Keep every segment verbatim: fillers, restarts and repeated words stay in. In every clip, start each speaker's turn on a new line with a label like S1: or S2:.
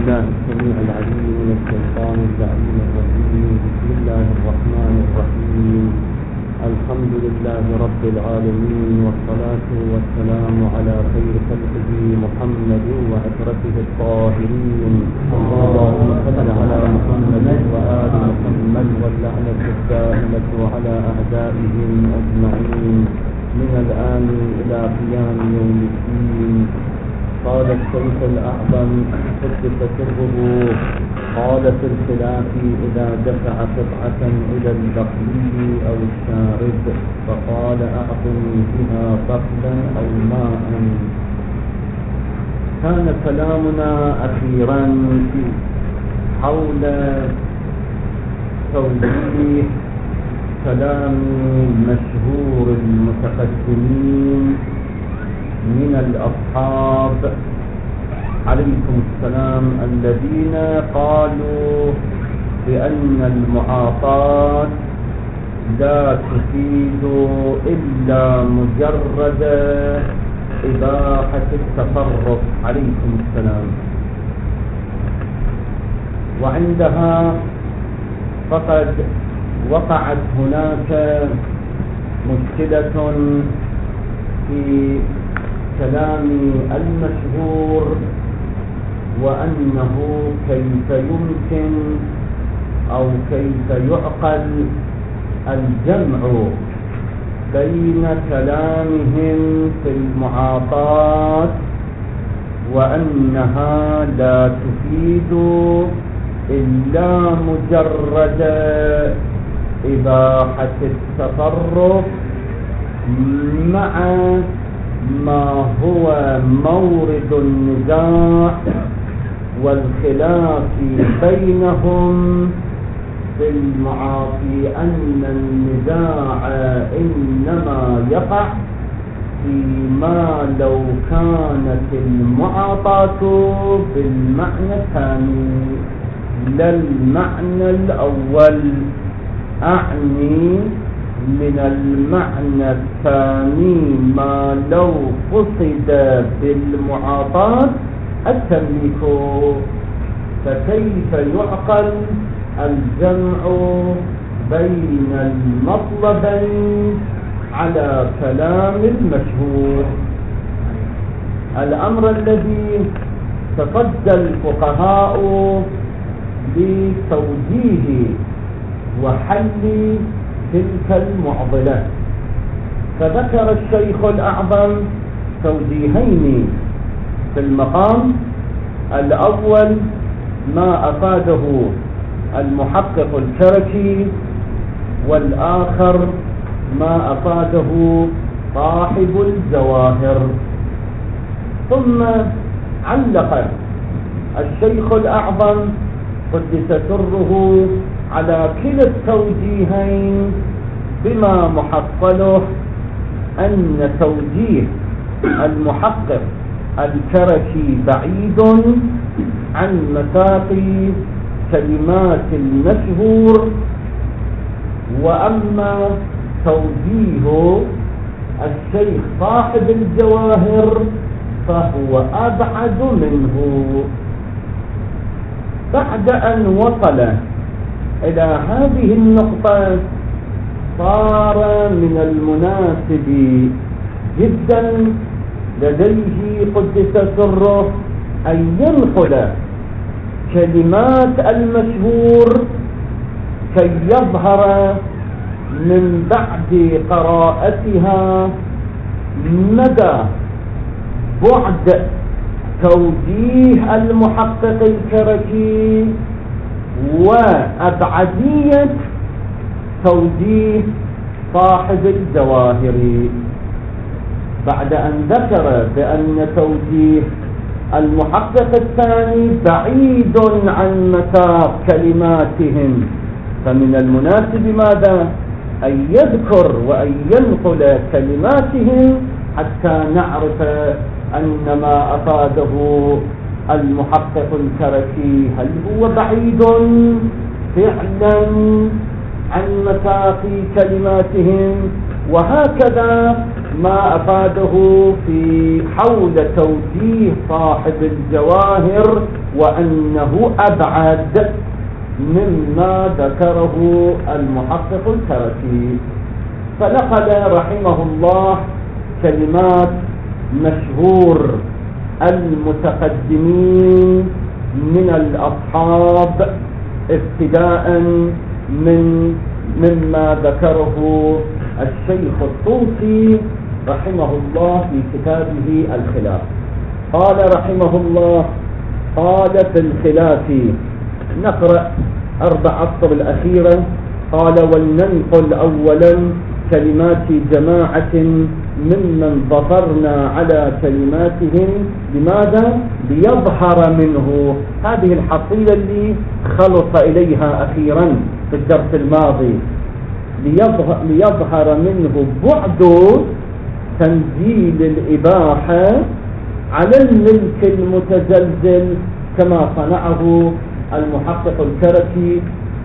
S1: بالله السميع العليم من الشيطان اللعين الرجيم. بسم الله الرحمن الرحيم. الحمد لله رب العالمين، والصلاة والسلام على خير خلقه محمد وعترته الطاهرين. اللهم صل على محمد وآل محمد، واللعنة الدائمة على أعدائهم أجمعين من الآن إلى قيام يوم الدين. قال الشيخ الأعظم قدس سره: قال في الخلاف إذا دفع قطعة إلى البخيل أو الشارد فقال أعطني بها بخلا أو ماء. كان كلامنا أخيرا حول توجيه كلام مشهور المتقدمين من الأصحاب عليكم السلام، الذين قالوا بأن المعاطاة لا تفيد إلا مجرد إباحة التصرف عليكم السلام. وعندها فقد وقعت هناك مشكلة في كلام المشهور، وأنه كيف يمكن أو كيف يعقل الجمع بين كلامهم في المعاطاة وأنها لا تفيد إلا مجرد إباحة التصرف، مع ما هو مورد النزاع والخلاف بينهم في المعاطي، أن النزاع إنما يقع فيما لو كانت المعاطاة بالمعنى الثاني لا المعنى الأول. أعني من المعنى الثاني ما لو قصد بالمعاطاة التمليك، فكيف يعقل الجمع بين المطلبين على كلام المشهور؟ الأمر الذي تصدى الفقهاء لتوجيه وحل تلك المعضلة، فذكر الشيخ الأعظم توجيهين في المقام الأول ما أفاده المحقق الكركي، والآخر ما أفاده صاحب الجواهر. ثم علق الشيخ الأعظم قدس سره على كلا التوجيهين بما محصله أن توجيه المحقق الكركي بعيد عن مساق كلمات المشهور، وأما توجيه الشيخ صاحب الجواهر فهو أبعد منه. بعد أن وصل إلى هذه النقطة صار من المناسب جدا لديه قدس سره أن ينقل كلمات المشهور كي يظهر من بعد قراءتها مدى بعد توجيه المحقق الكركي وأبعدية توجيه صاحب الجواهر. بعد أن ذكر بأن توجيه المحقق الثاني بعيد عن مساق كلماتهم، فمن المناسب ماذا؟ أن يذكر وأن ينقل كلماتهم حتى نعرف أن ما أفاده المحقق الكركي هل هو بعيد فعلا عن مساق كلماتهم، وهكذا ما أفاده في حول توجيه صاحب الجواهر وأنه أبعد مما ذكره المحقق الكركي. فنقل رحمه الله كلمات مشهور المتقدمين من الأصحاب ابتداء من مما ذكره الشيخ الطوسي رحمه الله في كتابه الخلاف. قال رحمه الله: قال في الخلاف، نقرأ أربع أسطر الأخيرة. قال: ولننقل أولا كلمات جماعة ممن ظفرنا على كلماتهم. لماذا؟ ليظهر منه هذه الحصيلة اللي خلص إليها أخيرا في الدرس الماضي، ليظهر, ليظهر منه بعد تنزيل الإباحة على الملك المتزلزل كما صنعه المحقق الكركي،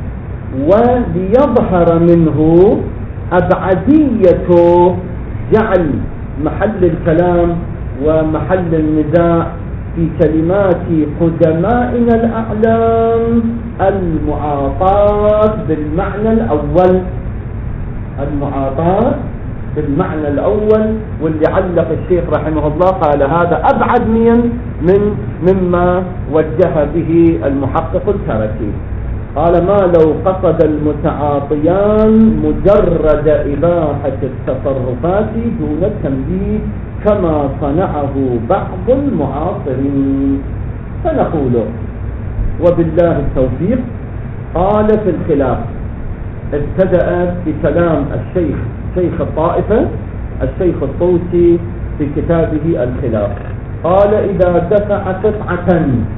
S1: وليظهر منه أبعدية جعل محل الكلام ومحل النزاع في كلمات قدمائنا الأعلام المعاطاة بالمعنى الأول، المعاطاة بالمعنى الأول. واللي علق الشيخ رحمه الله قال هذا أبعد من من مما وجه به المحقق الكركي. قال: ما لو قصد المتعاطيان مجرد إباحة التصرفات دون التنبيه كما صنعه بعض المعاصرين. فنقول وبالله التوفيق. قال في الخلاف، ابتدأ بكلام الشيخ شيخ الطائفة الشيخ الطوسي في كتابه الخلاف. قال: إذا دفع قطعة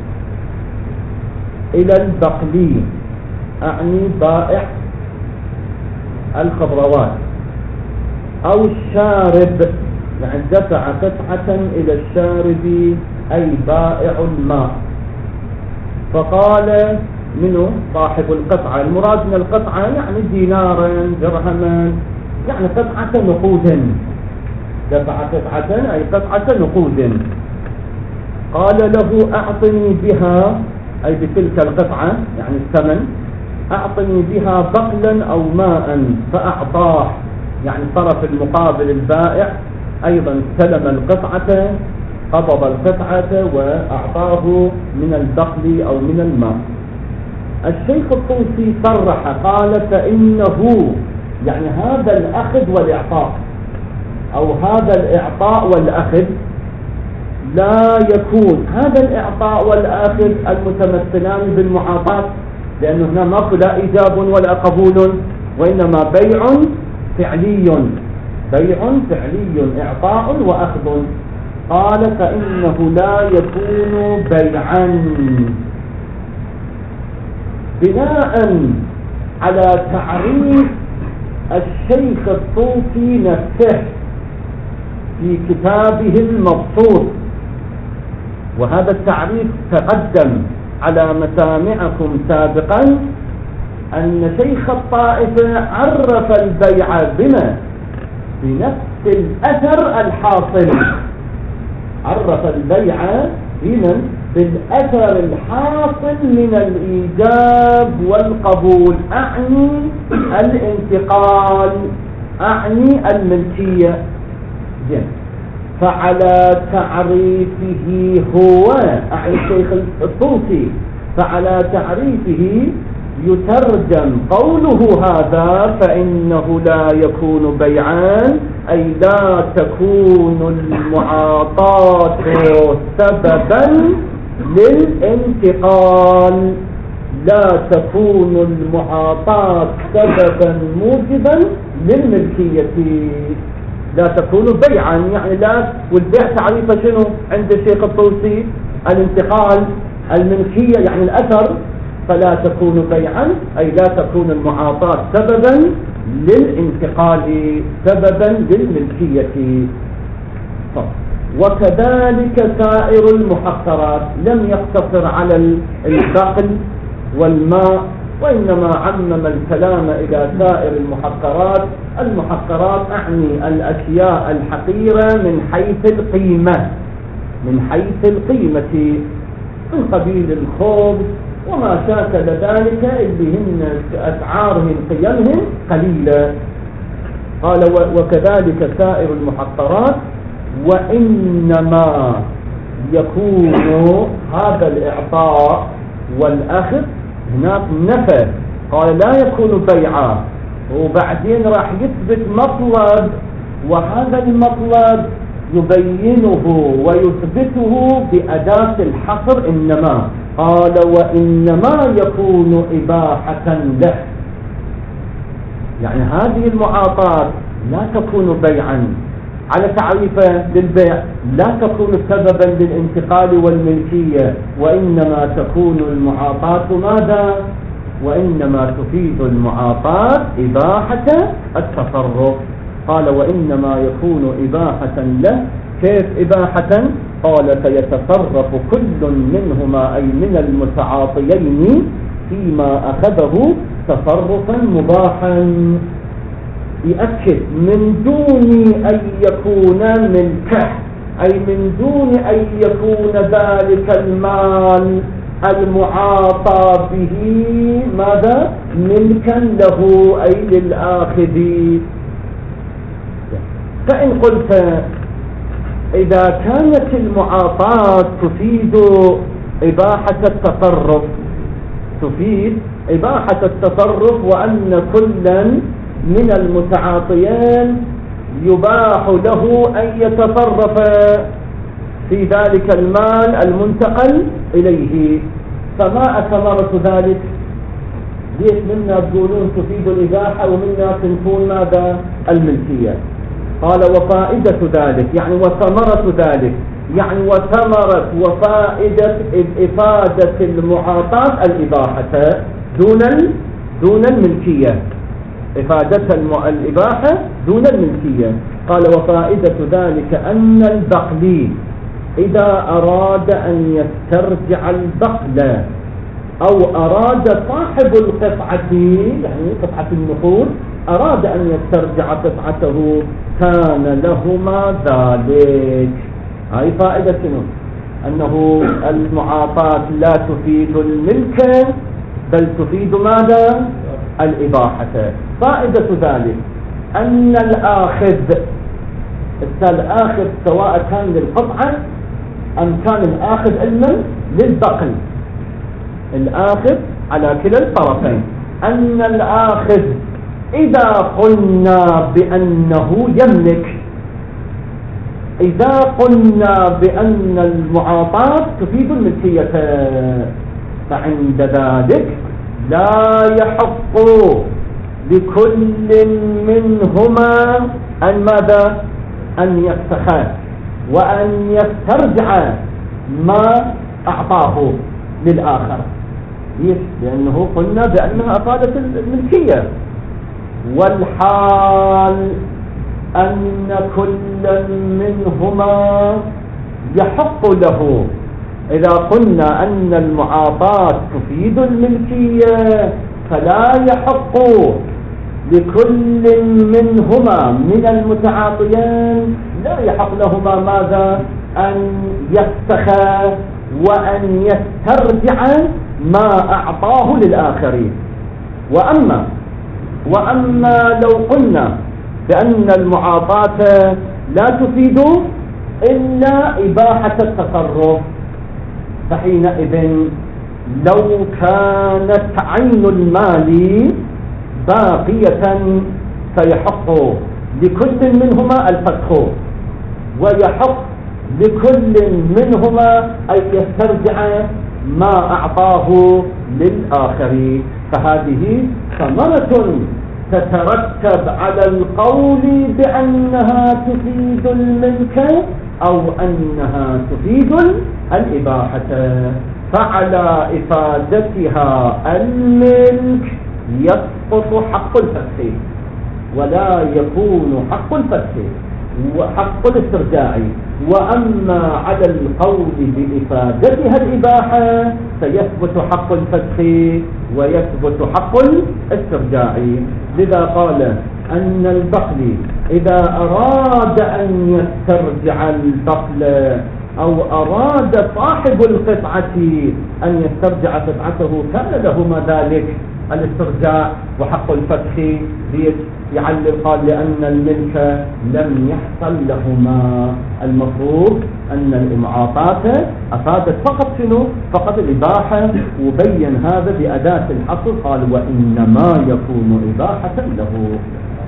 S1: إلى البقلي، أعني بائع الخضروات، أو الشارب، يعني دفع قطعة إلى الشارب أي بائع الماء. فقال منه صاحب القطعة، المراد من القطعة يعني دينارا درهما، يعني قطعة نقود، دفع قطعة أي قطعة نقود. قال له: أعطني بها، أي بتلك القطعة يعني الثمن، أعطني بها بقلا أو ماء. فأعطاه، يعني طرف المقابل البائع أيضا استلم القطعة، قبض القطعة وأعطاه من البقل أو من الماء. الشيخ الطوسي صرح قال: فإنه، يعني هذا الأخذ والإعطاء أو هذا الإعطاء والأخذ لا يكون، هذا الإعطاء والأخذ المتمثلان بالمعاطاة، لأنه هنا ما لا إيجاب ولا قبول، وإنما بيع فعلي، بيع فعلي، إعطاء وأخذ. قال: فإنه لا يكون بيعا، بناء على تعريف الشيخ الطوسي نفسه في كتابه المبسوط. وهذا التعريف تقدم على مسامعكم سابقا أن شيخ الطائفة عرف البيع بما بنفس الأثر الحاصل، عرف البيع بما بالأثر الحاصل من الإيجاب والقبول، أعني الانتقال، أعني الملكية. جن. فعلى تعريفه هو، أعني الشيخ الطوسي، فعلى تعريفه يترجم قوله هذا فإنه لا يكون بيعان، أي لا تكون المعاطاة سببا للانتقال، لا تكون المعاطاة سببا موجبا للملكية، لا تكون بيعا، يعني لا. والبيع تعريفه شنو عند الشيخ الطوسي؟ الانتقال، الملكية يعني الأثر. فلا تكون بيعا أي لا تكون المعاطاة سببا للانتقال، سببا للملكية. وكذلك سائر المحقرات، لم يقتصر على البقل والماء، وإنما عمم الكلام إلى سائر المحقرات. المحقرات أعني الأشياء الحقيرة من حيث القيمة، من حيث القيمة. من قبيل الخبز وما شاكل ذلك اللي هن أسعارهم قيمهم قليلة. قال وكذلك سائر المحقرات، وإنما يكون هذا الإعطاء والأخذ هناك نفى، قال لا يكون بيعا، وبعدين راح يثبت مطلب، وهذا المطلب يبينه ويثبته بأداة الحصر إنما. قال وإنما يكون إباحة له، يعني هذه المعاطاة لا تكون بيعا على تعريفه للبيع، لا تكون سببا للانتقال والملكية، وإنما تكون المعاطاة ماذا؟ وإنما تفيد المعاطاة إباحة التصرف. قال وإنما يكون إباحة له. كيف إباحة؟ قال فيتصرف كل منهما أي من المتعاطيين فيما أخذه تصرفا مباحا، يأكد من دون أن يكون ملكه، أي من دون أن يكون ذلك المال المعاطى به ماذا؟ ملكا له أي للآخذ. فإن قلت إذا كانت المعاطاة تفيد إباحة التصرف، تفيد إباحة التصرف، وأن كلا من المتعاطيين يباح له أن يتصرف في ذلك المال المنتقل إليه، فما ثمرة ذلك؟ ليش منا تقولون تفيد الإباحة ومنا تنفون ماذا؟ الملكية. قال وفائدة ذلك يعني وثمرة ذلك، يعني وثمرة وفائدة إفادة المعاطاة الإباحة دون دون الملكية، إفادة الإباحة دون الملكية. قال وفائدة ذلك أن البقلي إذا أراد أن يسترجع البقل أو أراد صاحب القطعة يعني قطعة النقود أراد أن يسترجع قطعته كان لهما ذلك. هاي فائدة شنو؟ أنه المعاطاة لا تفيد الملك بل تفيد ماذا؟ الإباحة. فائدة ذلك أن الآخذ الآخذ سواء كان للقطعة أم كان الآخذ علما للبقل، الآخذ على كلا الطرفين، أن الآخذ إذا قلنا بأنه يملك، إذا قلنا بأن المعاطاة تفيد الملكية، فعند ذلك لا يحق لكل منهما أن ماذا؟ أن يفسخ وأن يسترجع ما أعطاه للآخر. ليش؟ لأنه قلنا بأنها أفادت الملكية، والحال أن كل منهما يحق له. إذا قلنا أن المعاطاة تفيد الملكية فلا يحق لكل منهما من المتعاطيين، لا يحق لهما ماذا؟ أن يفسخ وأن يسترجع ما أعطاه للآخرين. وأما وأما لو قلنا بأن المعاطاة لا تفيد إلا إباحة التصرف، فحينئذ لو كانت عين المال باقية فيحق لكل منهما الفسخ، ويحق لكل منهما أن يسترجع ما أعطاه للآخر. فهذه ثمرة تترتب على القول بأنها تفيد الملك أو أنها تفيد الإباحة. فعلى إفادتها الملك يسقط حق الفسخ، ولا يكون حق الفسخ وحق الاسترجاع. وأما على القول بإفادتها الإباحة سيثبت حق الفسخ ويثبت حق الاسترجاع. لذا قال أن البقل إذا أراد أن يسترجع البقل أو أراد صاحب القطعة أن يسترجع قطعته كان لهما ذلك الاسترجاع وحق الفتح. يعلل قال لأن الملك لم يحصل لهما. المفروض أن المعاطاة أفادت فقط شنو؟ فقط الإباحة، وبين هذا بأداة الحصر قال وإنما يكون إباحة له.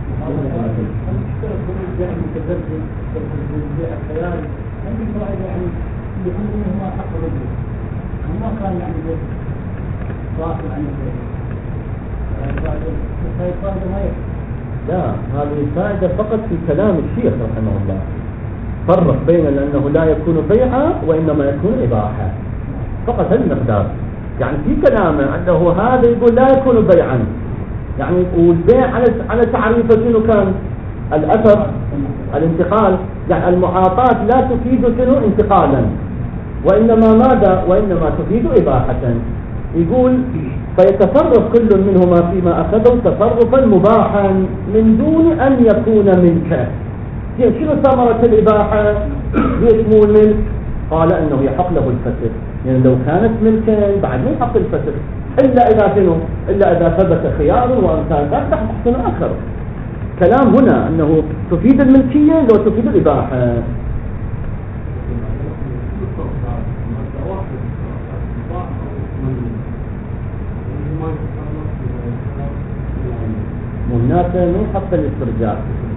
S1: لا، هذه الفائدة فقط في كلام الشيخ رحمه الله، فرق بين أنه لا يكون بيعا وإنما يكون إباحة، فقط المقدار. يعني في كلامه أنه هذا يقول لا يكون بيعا، يعني والبيع على على تعريفه شنو كان؟ الأثر، الانتقال، يعني المعاطاة لا تفيد شنو؟ انتقالا، وإنما ماذا؟ وإنما تفيد إباحة. يقول فيتصرف كل منهما فيما أخذه تصرفا مباحا من دون أن يكون ملكا. شنو ثمرة الإباحة؟ ليش مو الملك؟ قال أنه يحق له الفسخ، يعني لو كانت ملكا بعد ما يحق الفسخ إلا إذا شنو؟ إلا إذا ثبت خيار وأمثال تحت حسن آخر. كلام هنا أنه تفيد الملكية لو تفيد الإباحة. وهناك من حق الاسترجاع.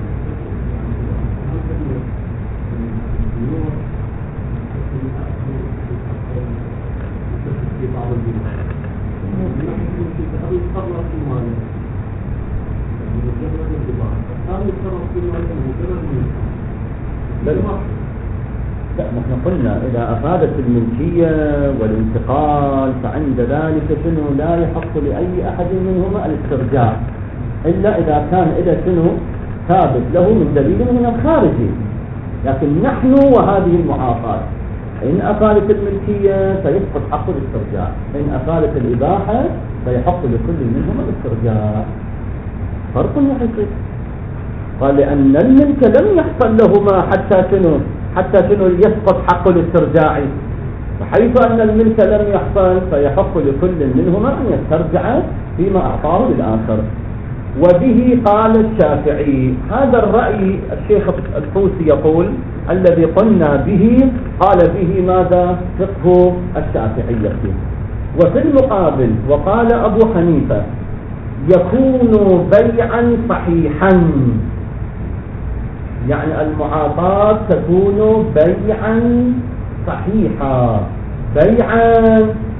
S1: لا، نحن قلنا إذا أفادت الملكية والانتقال فعند ذلك شنو؟ لا يحق لأي أحد منهما الاسترجاع إلا إذا كان إذا شنو ثابت له من دليل من الخارجي. لكن نحن وهذه المعاطاة إن أفادت الملكية فيسقط حق الاسترجاع، إن أفادت الإباحة فيحق لكل منهما الاسترجاع. فرق يحصل. قال لأن الملك لم يحصل لهما حتى شنو؟ حتى شنو يسقط حق الاسترجاع، وحيث أن الملك لم يحصل فيحق لكل منهما أن يسترجع فيما أعطاه للآخر. وبه قال الشافعي. هذا الرأي الشيخ الطوسي يقول الذي قلنا به قال به ماذا؟ فقه الشافعية. وفي المقابل وقال أبو حنيفة يكون بيعا صحيحا، يعني المعاطاة تكون بيعا صحيحا، بيعا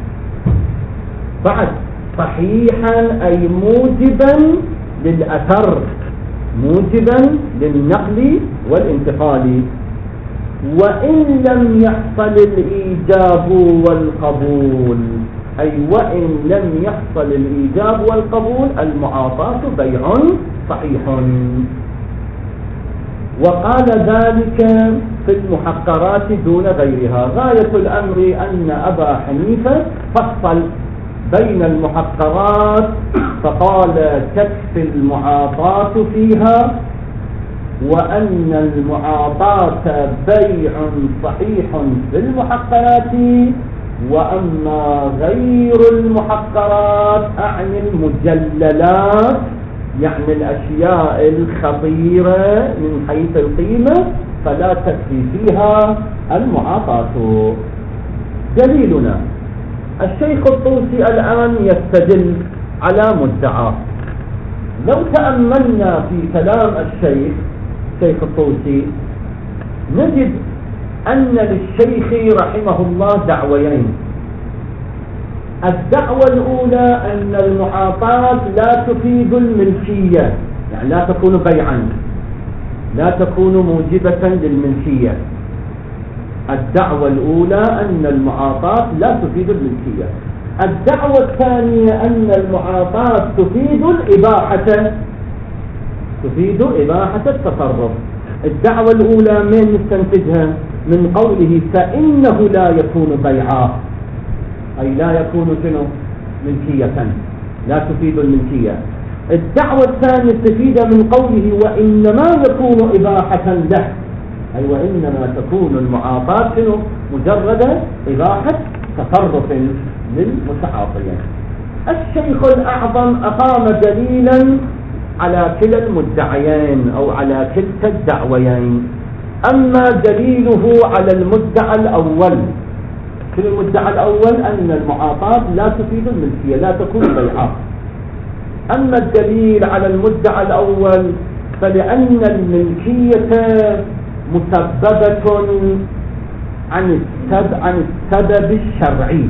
S1: بعد صحيحا أي موجبا للأثر، موجبا للنقل والانتقال. وإن لم يحصل الإيجاب والقبول، أي وإن لم يحصل الإيجاب والقبول المعاطاة بيع صحيح. وقال ذلك في المحقرات دون غيرها. غاية الأمر أن أبا حنيفة فصل بين المحقرات فقال تكفي المعاطاة فيها، وأن المعاطاة بيع صحيح في المحقرات، وأما غير المحقرات أعني المجللات، يعني الأشياء الخطيرة من حيث القيمة فلا تكفي فيها المعاطاة. دليلنا الشيخ الطوسي الآن يستدل على مدعاه. لو تأملنا في كلام الشيخ الشيخ الطوسي نجد أن للشيخ رحمه الله دعويين. الدعوة الأولى أن المعاطاة لا تفيد الملكية، يعني لا تكون بيعا، لا تكون موجبة للملكية. الدعوة الأولى أن المعاطاة لا تفيد الملكية. الدعوة الثانية أن المعاطاة تفيد الإباحة، تفيد إباحة التصرف. الدعوة الأولى من نستنتجها؟ من قوله فإنه لا يكون بيعا، أي لا يكون شنو؟ ملكية، لا تفيد الملكية. الدعوة الثانية تفيد من قوله وإنما يكون إباحة له،
S2: أي أيوة وإنما تكون المعاطاة مجرد إباحة تصرف للمتعاطيين. الشيخ الأعظم أقام دليلا على كلا المدعيين أو على كلتا الدعويين. أما دليله على المدعى الأول، في المدعى الأول أن المعاطاة لا تفيد الملكية، لا تكون بيعة. أما الدليل على المدعى الأول فلأن الملكية مسببة عن عن السبب الشرعي،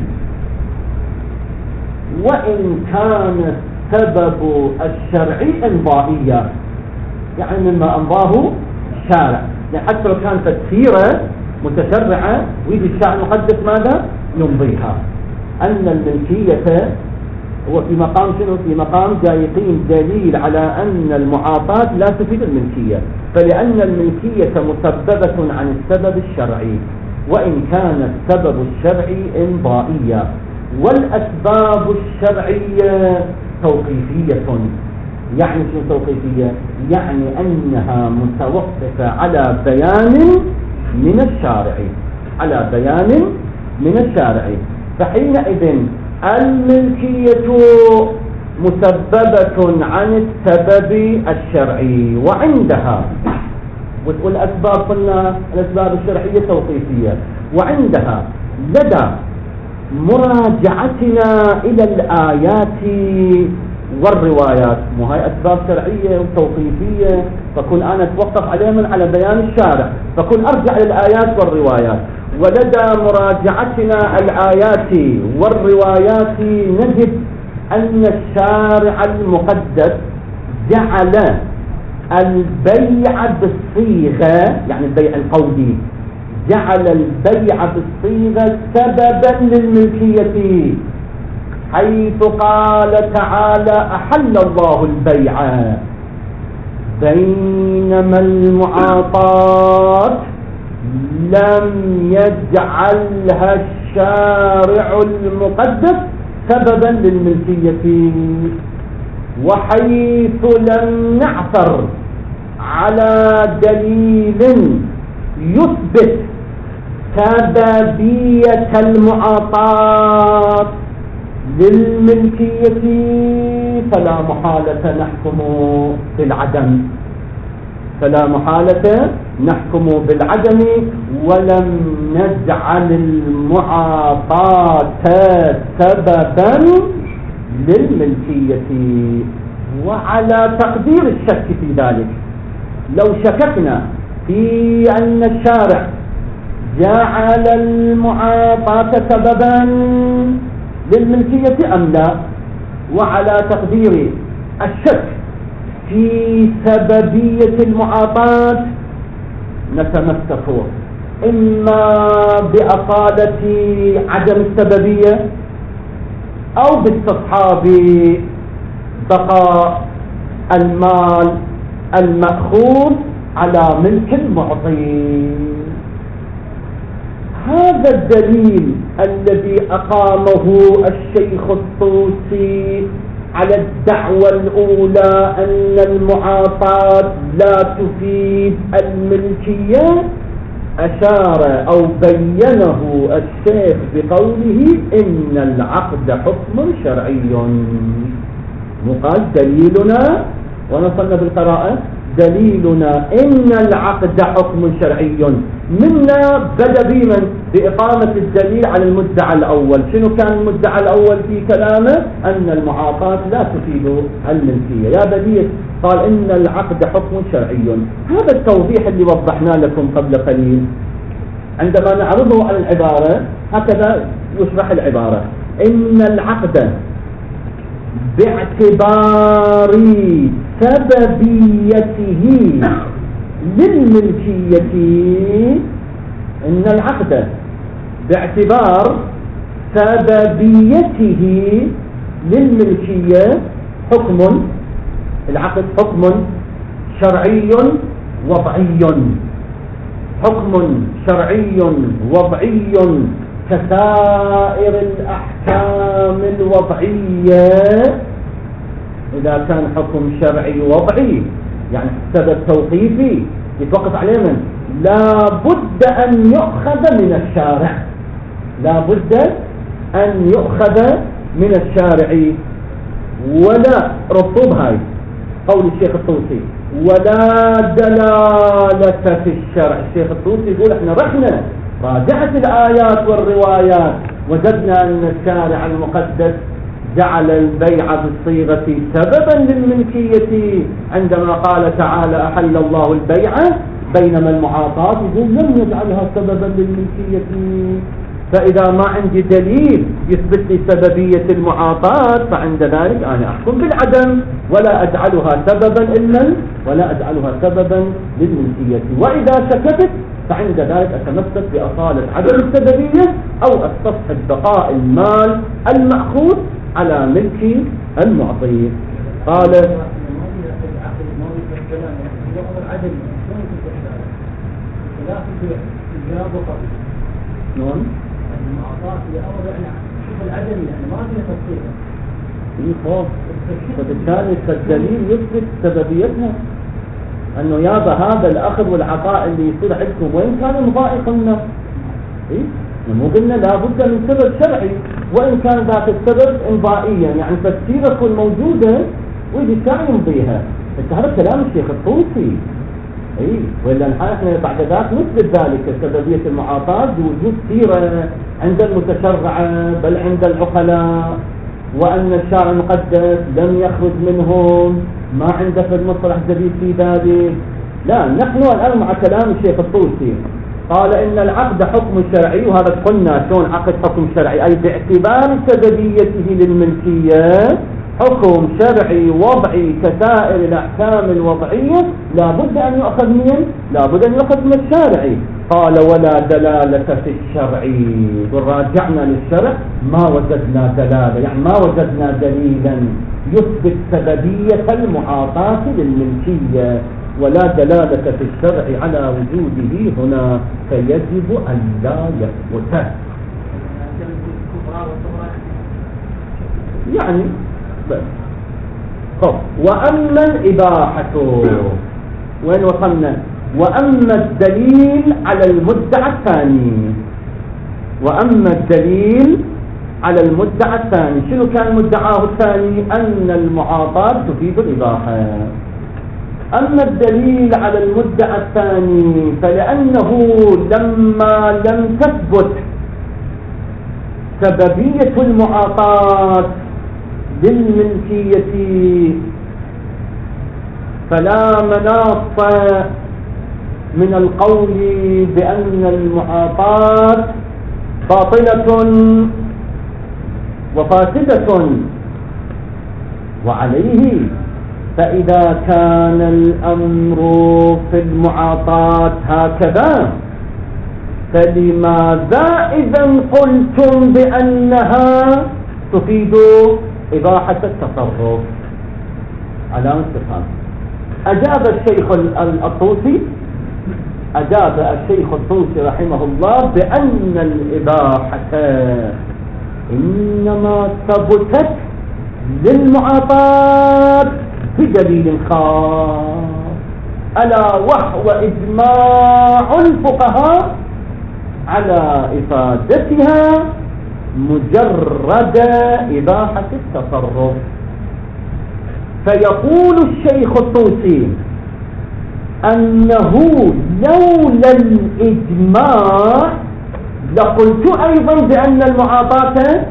S2: وإن كان السبب الشرعي إمضائيا، يعني مما أمضاه الشارع. يعني حتى لو كانت تسيرة متشرعة ويجي الشارع المقدس ماذا يمضيها. أن الملكية هو في مقام شنو؟ في مقام جاي يقيم دليل على أن المعاطاة لا تفيد الملكية، فلأن الملكية مسببة عن السبب الشرعي وإن كان السبب الشرعي إمضائيا. والأسباب الشرعية توقيفية. يعني شنو توقيفية؟ يعني أنها متوقفة على بيان من الشارع، على بيان من الشارع. فحينئذ الملكية مسببة عن السبب الشرعي، وعندها والأسباب قلنا الأسباب الشرعية توقيفية، وعندها لدى مراجعتنا إلى الآيات والروايات، مو هاي أسباب شرعية وتوقيفية، فكن أنا أتوقف عليها من على بيان الشارع، فكن أرجع إلى الآيات والروايات. ولدى مراجعتنا الآيات والروايات نجد أن الشارع المقدس جعل البيع بالصيغة، يعني البيع القولي، جعل البيع بالصيغة سببا للملكية، حيث قال تعالى أحل الله البيع، بينما المعاطاة لم يجعلها الشارع المقدس سببا للملكية. وحيث لم نعثر على دليل يثبت سببية المعاطاة للملكية فلا محالة نحكم بالعدم، فلا محالة نحكم بالعدم، ولم نجعل المعاطاة سببا للملكية. وعلى تقدير الشك في ذلك، لو شككنا في أن الشارع جعل المعاطاة سببا للملكية أم لا، وعلى تقدير الشك في سببية المعاطاة نتمسك إما بأصالة عدم السببية أو باستصحاب بقاء المال المأخوذ على ملك المعطي. هذا الدليل الذي أقامه الشيخ الطوسي على الدعوة الأولى أن المعاطاة لا تفيد الملكية أشار أو بينه الشيخ بقوله إن العقد حكم شرعي. وقال دليلنا، ونصلنا بالقراءة، دليلنا إن العقد حكم شرعي. منا بدأ بمن بإقامة الدليل على المدعى الأول. شنو كان المدعى الأول في كلامه؟ أن المعاطاة لا تفيد الملكية. يا بديع قال إن العقد حكم شرعي. هذا التوضيح اللي وضحنا لكم قبل قليل عندما نعرضه على العبارة هكذا يشرح العبارة: إن العقد باعتبار سببيته للملكية، إن العقد باعتبار سببيته للملكية حكم، العقد حكم شرعي وضعي، حكم شرعي وضعي كسائر الأحكام الوضعية. إذا كان حكم شرعي وضعي يعني سبب توقيفي يتوقف عليه من؟ لا بد أن يؤخذ من الشارع، لا بد أن يؤخذ من الشارع. ولا رطوب هاي قول الشيخ الطوسي، ولا دلالة في الشرع. الشيخ الطوسي يقول احنا رحنا راجعت الآيات والروايات وجدنا أن الشارع المقدس جعل البيع بالصيغة سببا للملكية عندما قال تعالى أحل الله البيع، بينما المعاطاة يقول لم يجعلها سببا للملكية. فإذا ما عندي دليل يثبت لي سببية المعاطاة فعند ذلك أنا أحكم بالعدم ولا أجعلها سببا إلا ولا أجعلها سببا للملكية. وإذا شككت فعند ذلك أتمسك بأصالة عدم السببية أو استصحب بقاء المال المأخوذ على ملك المعطي. قال نعم
S3: المعاطاة في أول يعني شوف العدم يعني ما فيها تفصيل.
S2: إيه خاص. فبالتالي الدليل يثبت سببيتها أنه يابا هذا الأخذ والعطاء اللي يصير عندكم وين كان مضائق لنا؟ إيه؟ مو قلنا لابد من سبب شرعي وإن كان ذات السبب إمضائيا يعني تفسير تكون موجودة ويجي الشرع يمضيها. هذا كلام الشيخ الطوسي. اي ولا نحن بعد ذلك نثبت ذلك سببية المعاطاة بوجود سيرة عند المتشرعة بل عند العقلاء، وأن الشارع المقدس لم يخرج منهم، ما عنده في المصطلح جديد في ذلك. لا، نحن الآن مع كلام الشيخ الطوسي قال إن العقد حكم شرعي، وهذا قلنا شلون عقد حكم شرعي أي باعتبار سببيته للملكية حكم شرعي وضعي كسائر الأحكام الوضعية لابد أن يؤخذ من لابد أن يؤخذ من الشارعي. قال ولا دلالة في الشرعي، وراجعنا للشرع ما وجدنا دلالة يعني ما وجدنا دليلا يثبت سببية المعاطاة للملكية ولا دلالة في الشرع على وجوده هنا فيجب أن لا يثبت. يعني خب. وأما الإباحة وين وصلنا؟ وأما الدليل على المدعى الثاني، وأما الدليل على المدعى الثاني شنو كان مدعاه الثاني؟ أن المعاطاة تفيد الإباحة. أما الدليل على المدعى الثاني فلأنه لما لم تثبت سببية المعاطاة للملكية فلا مناص من القول بأن المعاطاة باطلة وفاسدة. وعليه فإذا كان الأمر في المعاطاة هكذا فلماذا إذا قلتم بأنها تفيد إباحة التصرف؟ علامة استفهام. أجاب الشيخ الطوسي أجاب الشيخ الطوسي رحمه الله بأن الإباحة إنما ثبتت للمعاطاة بدليل خاص ألا وهو إجماع الفقهاء على إفادتها مجرد إباحة التصرف. فيقول الشيخ الطوسي أنه لولا الإجماع لقلت أيضا بأن المعاطاة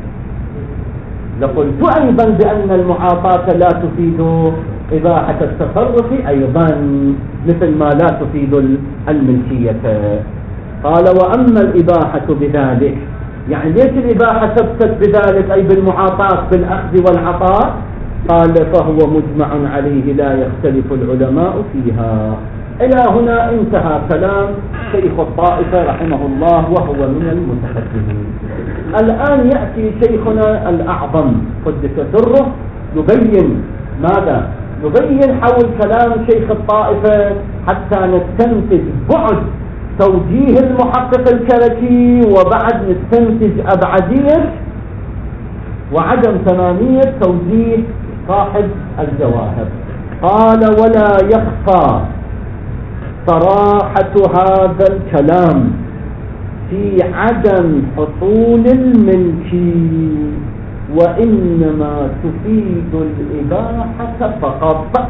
S2: لقلت أيضا بأن المعاطاة لا تفيد إباحة التصرف أيضا مثل ما لا تفيد الملكية. قال وأما الإباحة بذلك يعني ليش الإباحة ثبتت بذلك أي بالمعاطاة بالأخذ والعطاء؟ قال فهو مجمع عليه لا يختلف العلماء فيها. إلى هنا انتهى كلام شيخ الطائفة رحمه الله وهو من المتقدمين. الآن يأتي شيخنا الأعظم قدس سره يبين ماذا؟ يبين حول كلام شيخ الطائفة حتى نستنتج بعد توجيه المحقق الكركي وبعد نستنتج أبعدية وعدم تمامية توجيه صاحب الجواهر. قال ولا يخفى صراحة هذا الكلام في عدم حصول الملك، وإنما تفيد الإباحة فقط.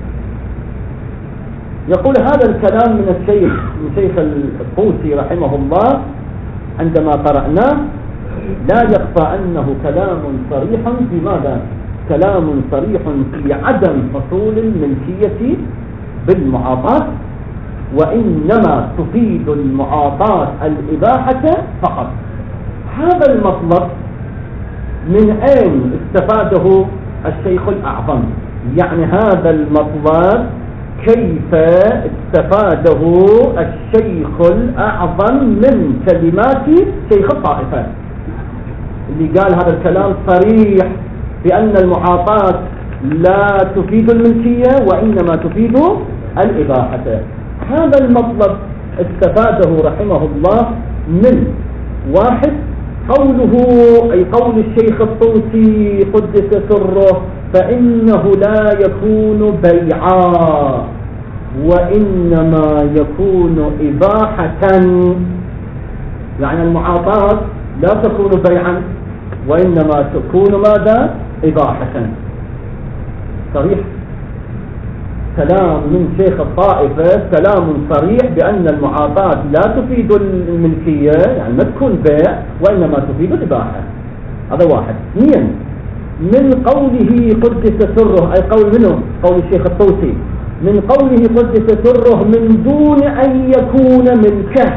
S2: يقول هذا الكلام من الشيخ من شيخ الطوسي رحمه الله عندما قرأناه لا يخفى أنه كلام صريح في ماذا؟ كلام صريح في عدم حصول الملكية بالمعاطاة، وإنما تفيد المعاطاة الإباحة فقط. هذا المطلب من أين استفاده الشيخ الأعظم؟ يعني هذا المطلب كيف استفاده الشيخ الأعظم من كلمات شيخ الطائفة اللي قال هذا الكلام صريح بأن المعاطاة لا تفيد الملكية وإنما تفيد الإباحة. هذا المطلب استفاده رحمه الله من واحد قوله أي قول الشيخ الطوسي قدس سره فإنه لا يكون بيعا وإنما يكون إباحة. يعني المعاطاة لا تكون بيعا وإنما تكون ماذا؟ إباحة. صريح كلام من شيخ الطائفة، كلام صريح بأن المعاطاة لا تفيد الملكية يعني ما تكون بيع وإنما تفيد الإباحة. هذا واحد. اثنين من قوله قدس سره أي قول منه قول الشيخ الطوسي من قوله قدس سره من دون أن يكون ملكه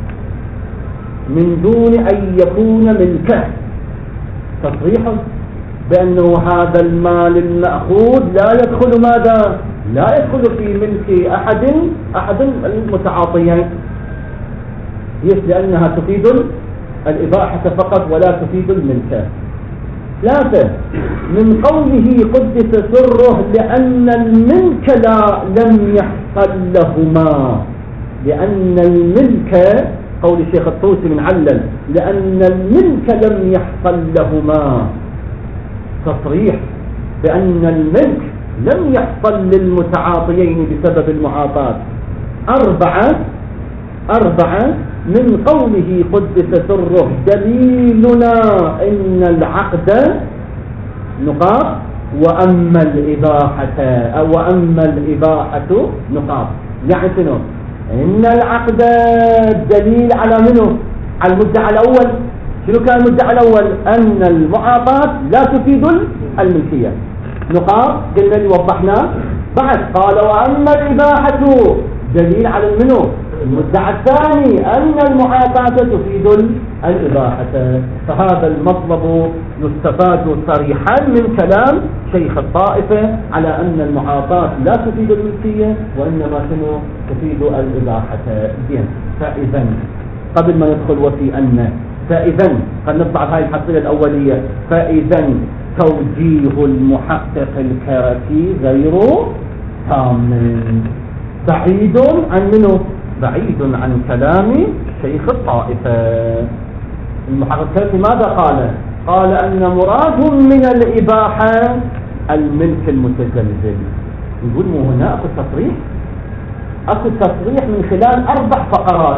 S2: من دون أن يكون ملكه تصريح بأنه هذا المال المأخوذ لا يدخل ماذا؟ لا يدخل في ملك أحد أحد المتعاطيين، ليش؟ لأنها تفيد الإباحة فقط ولا تفيد الملك. ثلاثة من قوله قدس سره لأن الملك لا لم يحصل لهما، لأن الملك قول الشيخ الطوسي من علل لأن الملك لم يحصل لهما، تصريح بأن الملك لم يحصل للمتعاطيين بسبب المعاطاة. أربعة أربعة من قوله قدس سره دليلنا إن العقد نقاط وأما الإباحة أو وأما الإباحة نقاط. يعني شنو؟ إن العقد دليل على منه؟ على المدعى الأول. شنو كان المدعى الأول؟ أن المعاطاة لا تفيد الملكية. نقاط قلنا اللي وضحناه. بعد قال وأما الإباحة دليل على منه؟ المدعى الثاني أن المعاطاة تفيد الإباحة. فهذا المطلب يستفاد صريحا من كلام شيخ الطائفة على أن المعاطاة لا تفيد الملكية وإنما شنو؟ تفيد الإباحة. زين. فإذا قبل ما ندخل وفي أن فإذا قد نطلع بهاي الحصيلة الأولية. فإذا توجيه المحقق الكركي غير تام، بعيد عن منه؟ بعيد عن كلام شيخ الطائفة. المحقق الكركي ماذا قال؟ قال أن مراد من الإباحة الملك المتزلزل. يقول مو هنا أكو تصريح؟ أكو تصريح من خلال أربع فقرات.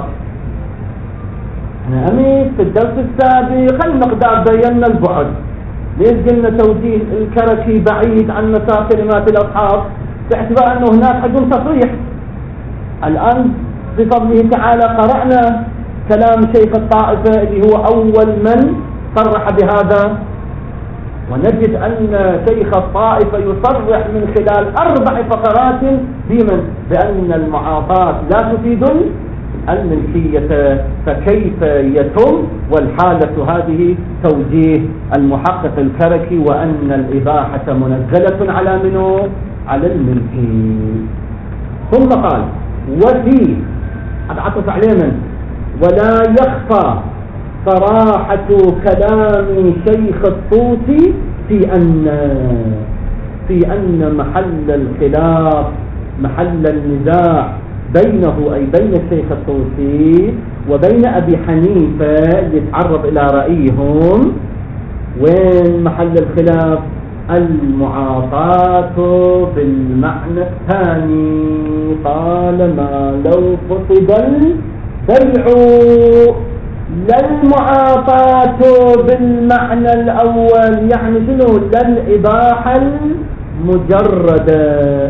S2: أنا أميز في الدرس السابق المقدار بينا البعد، ليش قلنا توجيه الكركي بعيد عن مسار كلمات الأصحاب؟ باعتبار أنه هناك عندهم تصريح. الآن بفضله تعالى قرأنا كلام شيخ الطائفة اللي هو أول من صرح بهذا، ونجد أن شيخ الطائفة يصرح من خلال أربع فقرات بمن؟ بأن المعاطاة لا تفيد الملكية. فكيف يتم؟ والحالة هذه توجيه المحقق الكركي وأن الإباحة منزلة على منه؟ على الملكي. ثم قال وفي أتعطف عليه من؟ ولا يخفى صراحة كلام شيخ الطوسي في أن في أن محل الخلاف محل النزاع بينه أي بين الشيخ الطوسي وبين أبي حنيفة اللي تعرض إلى رأيهم. وين محل الخلاف؟ المعاطاة بالمعنى الثاني. قال ما لو قصد البيع لا المعاطاة بالمعنى الأول، يعني شنو؟ لا الإباحة المجردة.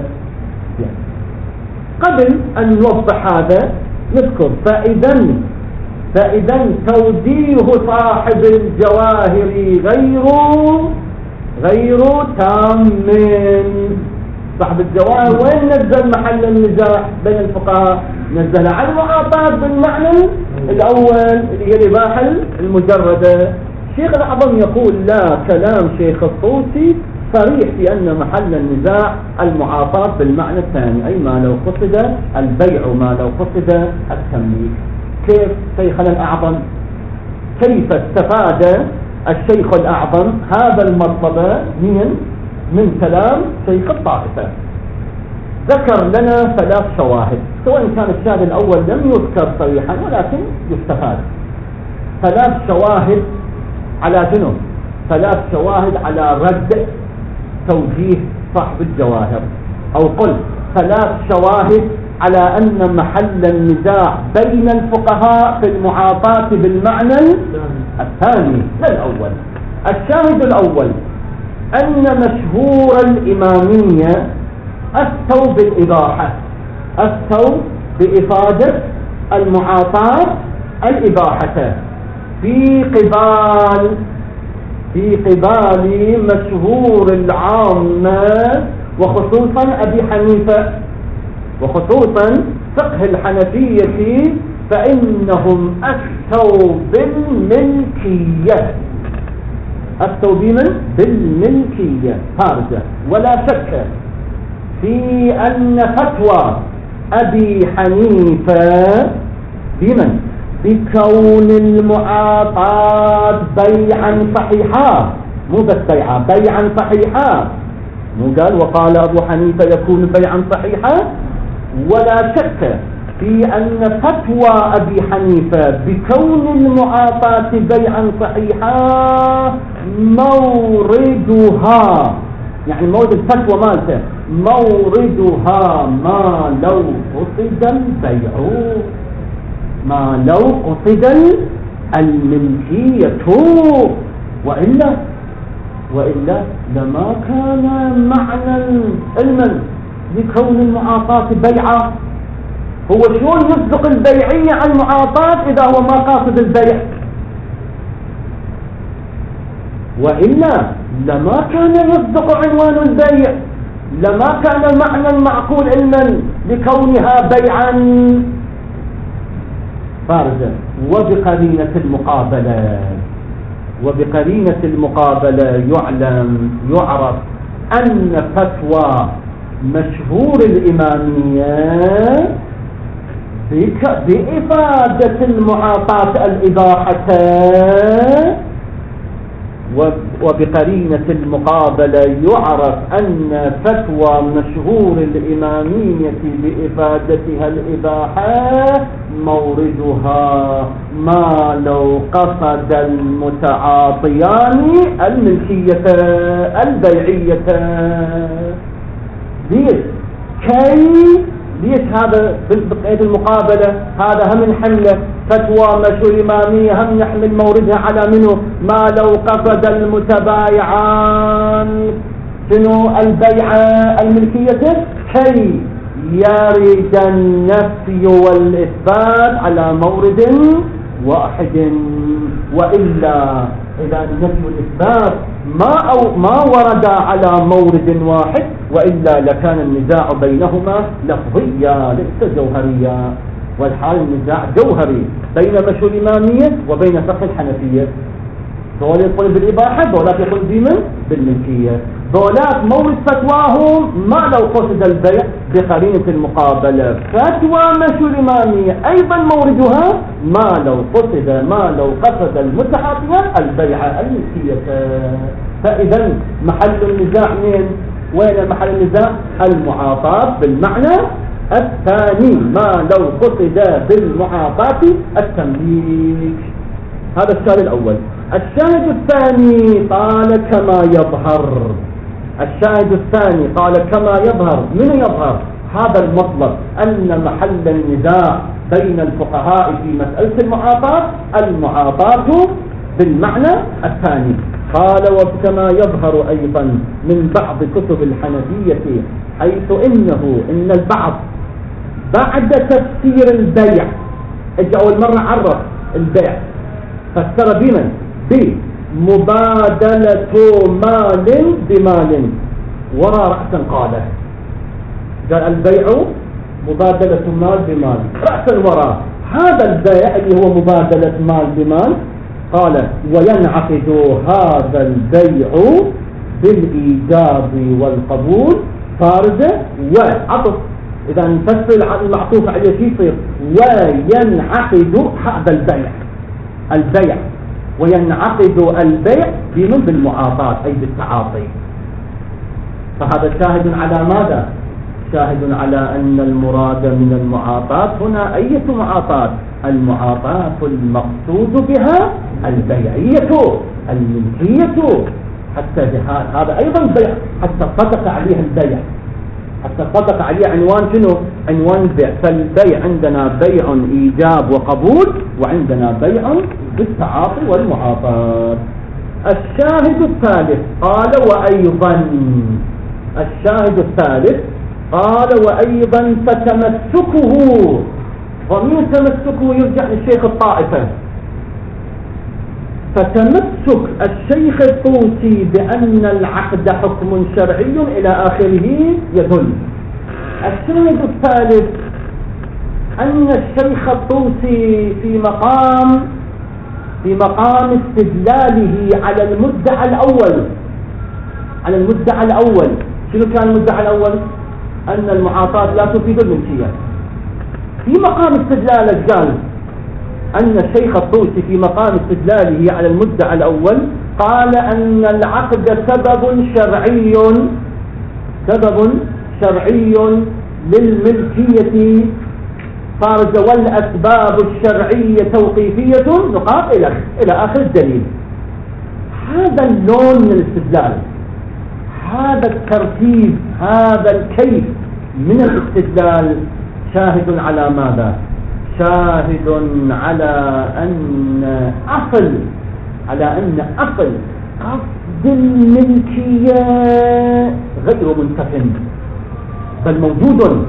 S2: قبل أن نوضح هذا نذكر فإذا فإذا توجيه صاحب الجواهر غير غير تام. صاحب الجواهر وين نزل محل النزاع بين الفقهاء؟ نزل على المعاطاة بالمعنى الأول اللي هي الإباحة المجردة. الشيخ الأعظم يقول لا، كلام شيخ الطوسي صريح في أن محل النزاع المعاطاة بالمعنى الثاني، أي ما لو قصد البيع ما لو قصد التمليك. كيف شيخنا الأعظم؟ كيف استفاد الشيخ الأعظم هذا المطلب من من كلام شيخ الطائفة؟ ذكر لنا ثلاث شواهد، سواء كان الشاهد الأول لم يذكر صريحا ولكن يستفاد. ثلاث شواهد على جنوب، ثلاث شواهد على رد توجيه صاحب الجواهر، أو قل ثلاث شواهد على أن محل النزاع بين الفقهاء في المعاطاة بالمعنى الثاني لا الأول. الشاهد الأول أن مشهور الإمامية أفتوا بالإباحة، أفتوا بإفادة المعاطاة الإباحة في قبال في قبال مشهور العامة وخصوصا أبي حنيفة وخصوصا فقه الحنفية، فإنهم أفتوا بالملكية، أفتوا بمن؟ بالملكية خارجة. ولا شك في أن فتوى أبي حنيفة بمن؟ بكون المعاطاة بيعا صحيحا، مو بس بيعا، بيعا صحيحا، مو قال وقال أبو حنيفة يكون بيعا صحيحا. ولا شك في أن فتوى أبي حنيفة بكون المعاطاة بيعا صحيحا موردها، يعني مورد الفتوى مالته موردها ما لو قصد البيع، ما لو قصد الملكية، وإلا وإلا لما كان معنى علما بكون المعاطاة بيعة. هو شلون يصدق البيعية عن المعاطاة إذا هو ما قاصد البيع؟ وإلا لما كان يصدق عنوان البيع، لما كان معنى المعقول علما لكونها بيعا فارجا. وبقرينة المقابلة وبقرينة المقابلة يعلم يعرف أن فتوى مشهور الإمامية بإفادة المعاطاة الإباحة، وبقرينة المقابلة يعرف أن فتوى مشهور الإمامية بإفادتها الإباحة موردها ما لو قصد المتعاطيان الملكية البيعية. ليش؟ كي ليش هذا بقية المقابلة؟ هذا هم نحمله فتوى مشهور إمامية، هم نحمل موردها على منه ما لو قصد المتبايعان شنو البيعة الملكية، كي يرد النفي والإثبات على مورد واحد. وإلا إذا النفي والإثبات ما أو ما ورد على مورد واحد، وإلا لكان النزاع بينهما لفظيا ليس جوهريا، والحال النزاع جوهري بين مشهور الإمامية وبين فقه الحنفية. دول يقول بالإباحة، دولات يقول بمن؟ بالملكية. دولات مورد فتواهم ما لو قصد البيع بقرينة المقابلة، فتوى مشهور الإمامية أيضا موردها ما لو قصد ما لو قصد المتعاطية البيع الملكية. فإذا محل النزاع من وين؟ محل النزاع المعاطاة بالمعنى الثاني ما لو قصد بالمعاطاة التمليك. هذا الشاهد الأول. الشاهد الثاني قال كما يظهر الشاهد الثاني قال كما يظهر. من يظهر هذا المطلب أن محل النزاع بين الفقهاء في مسألة المعاطاة المعاطاة بالمعنى الثاني. قال وكما يظهر أيضا من بعض كتب الحنفية حيث إنه إن البعض بعد تفسير البيع، اجى أول مرة عرف البيع فسر بمن؟ بمبادلة مال بمال وراء رأسا قاله، قال البيع مبادلة مال بمال رأسا وراء. هذا البيع اللي هو مبادلة مال بمال قال وينعقد هذا البيع بالإيجاب والقبول فارجة وعطف. إذا نفسر المعطوف عليه شيء يصير وينعقد هذا البيع البيع وينعقد البيع بمن؟ بالمعاطاة أي بالتعاطي. فهذا شاهد على ماذا؟ شاهد على أن المراد من المعاطاة هنا أية معاطاة؟ المعاطاة المقصود بها البيعية الملكية، حتى هذا أيضا بيع، حتى صدق عليها البيع، حتى صدق عليه عنوان شنو؟ عنوان البيع. فالبيع عندنا بيع إيجاب وقبول، وعندنا بيع بالتعاطي والمعاطاة. الشاهد الثالث قال وأيضا الشاهد الثالث قال وأيضا فتمسكه، ضمير تمسكه يرجع للشيخ الطائفة. فتمسك الشيخ الطوسي بأن العقد حكم شرعي إلى آخره يدل. الشاهد الثالث أن الشيخ الطوسي في مقام في مقام استدلاله على المدعى الأول على المدعى الأول شنو كان المدعى الأول؟ أن المعاطاة لا تفيد الملكية. في مقام استدلاله قال أن الشيخ الطوسي في مقام استدلاله على المدعى الأول قال أن العقد سبب شرعي سبب شرعي للملكية خارج والأسباب الشرعية توقيفية نقاط إلى إلى آخر الدليل. هذا اللون من الاستدلال، هذا الترتيب، هذا الكيف من الاستدلال شاهد على ماذا؟ شاهد على أن أصل على أن أصل قصد الملكية غير منتفن بل موجود.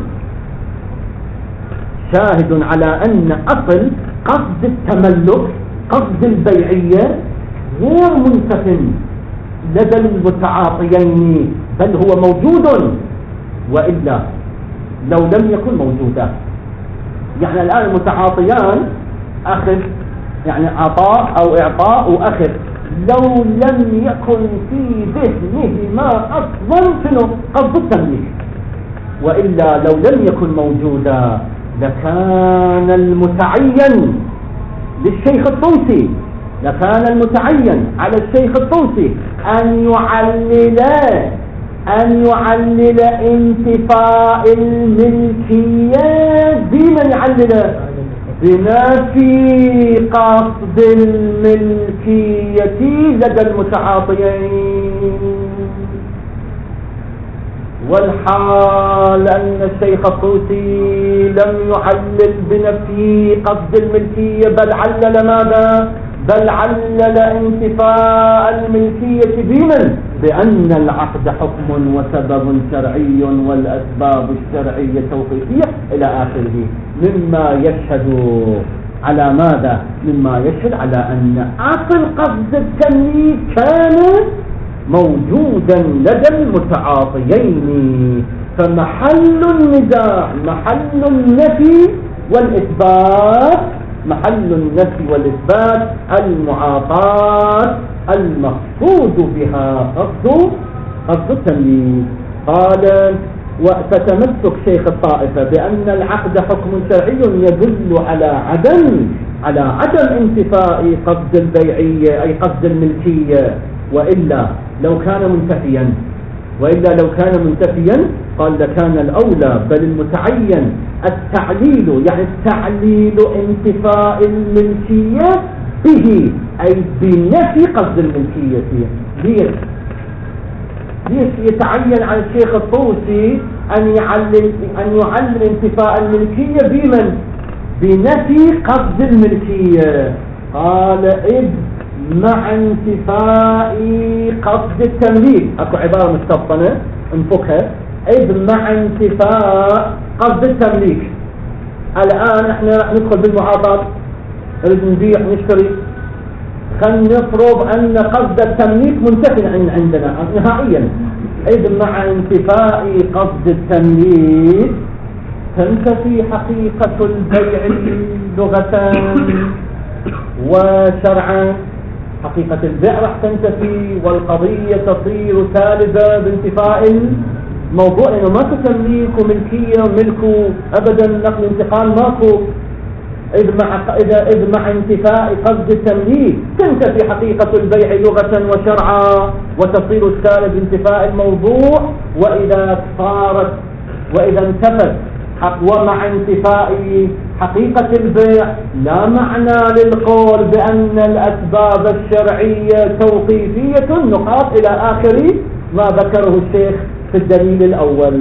S2: شاهد على أن أصل قصد التملك قصد البيعية غير منتفن لدى المتعاطيين بل هو موجود، وإلا لو لم يكن موجودا. يعني الآن المتعاطيان أخذ يعني عطاء أو إعطاء وأخذ، لو لم يكن في ذهنهما أصلا شنو قصد التمليك، وإلا لو لم يكن موجودا لكان المتعين للشيخ الطوسي لكان المتعين على الشيخ الطوسي أن يعلل أن يعلل انتفاء الملكية بمن يعلل بنفي قصد الملكية لدى المتعاطيين، والحال أن الشيخ الطوسي لم يعلل بنفي قصد الملكية بل علل ماذا؟ بل علل انتفاء الملكية بمن؟ بأن العقد حكم وسبب شرعي والأسباب الشرعية توقيفية إلى آخره، مما يشهد على ماذا؟ مما يشهد على أن أصل قصد التمليك كان موجودا لدى المتعاطيين. فمحل النزاع محل النفي والإثبات محل النفي والإثبات المعاطاة المقصود بها قصد قصد التمليك. قال وتتمسك شيخ الطائفة بأن العقد حكم شرعي يدل على عدم على عدم انتفاء قصد البيعية أي قصد الملكية، وإلا لو كان منتفيا وإلا لو كان منتفيا قال لكان الأولى بل المتعين التعليل، يعني التعليل انتفاء الملكية به أي بنفي قصد الملكية. ليه؟ يتعين على الشيخ الطوسي أن يعلل أن يعلل انتفاء الملكية بمن؟ بنفي قصد الملكية. قال إذ مع انتفاء قصد التمليك، اكو عبارة مستبطنة انفكها، إذ مع انتفاء قصد التمليك. الآن احنا راح ندخل بالمعاطات، نريد نبيع نشتري، خلينا نفرض أن قصد التمليك منتفي عندنا نهائيا. إذ مع انتفاء قصد التمليك تنتفي حقيقة البيع لغة وشرعا. حقيقة البيع راح تنتفي والقضية تصير سالبة بانتفاء الموضوع، انه ماكو تمليك وملكية وملك ابدا، نقل انتقال ماكو. إذ مع إذا إذ مع انتفاء قصد التمليك تنتفي حقيقة البيع لغة وشرعا وتصير السالب بانتفاء الموضوع. وإذا صارت وإذا انتفت ومع انتفاء حقيقة البيع لا معنى للقول بأن الأسباب الشرعية توقيفية، نقاط إلى آخر ما ذكره الشيخ في الدليل الأول.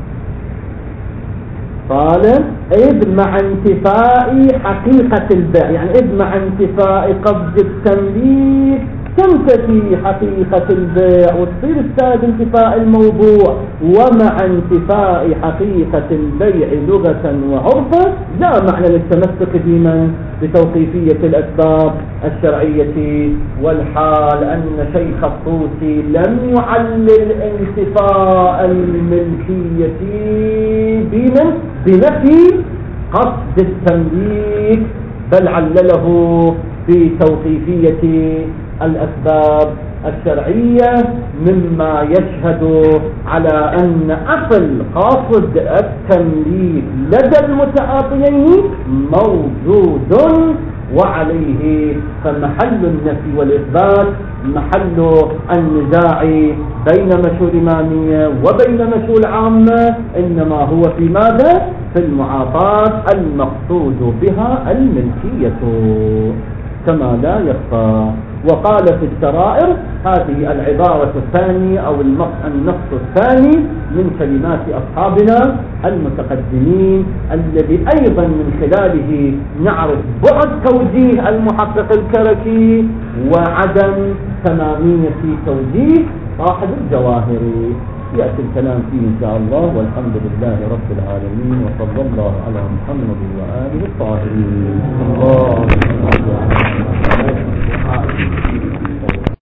S2: قال إذ مع انتفاء حقيقة البيع، يعني إذ مع انتفاء قصد التمليك تنتفي حقيقة البيع وتصير السالب انتفاء الموضوع. ومع انتفاء حقيقة البيع لغة وعرفا لا معنى للتمسك بمن بتوقيفية الأسباب الشرعية. والحال أن شيخ الطوسي لم يعلل انتفاء الملكية بمن بنفي قصد التمليك، بل علله بتوقيفية الأسباب الشرعية، مما يشهد على أن أصل قاصد التمليك لدى المتعاطيين موجود، وعليه فمحل النفي والإثبات محل النزاع بين مشهور الإمامية وبين مشهور العامة، إنما هو في ماذا؟ في المعاطات المقصود بها الملكية كما لا يخفى. وقال في السرائر هذه العبارة الثانية أو النص الثاني من كلمات أصحابنا المتقدمين، الذي أيضا من خلاله نعرف بعد توجيه المحقق الكركي وعدم تمامية توجيه صاحب الجواهري. يأتي الكلام فيه إن شاء الله، والحمد لله رب العالمين، وصلى الله على محمد وآله الطاهرين. الله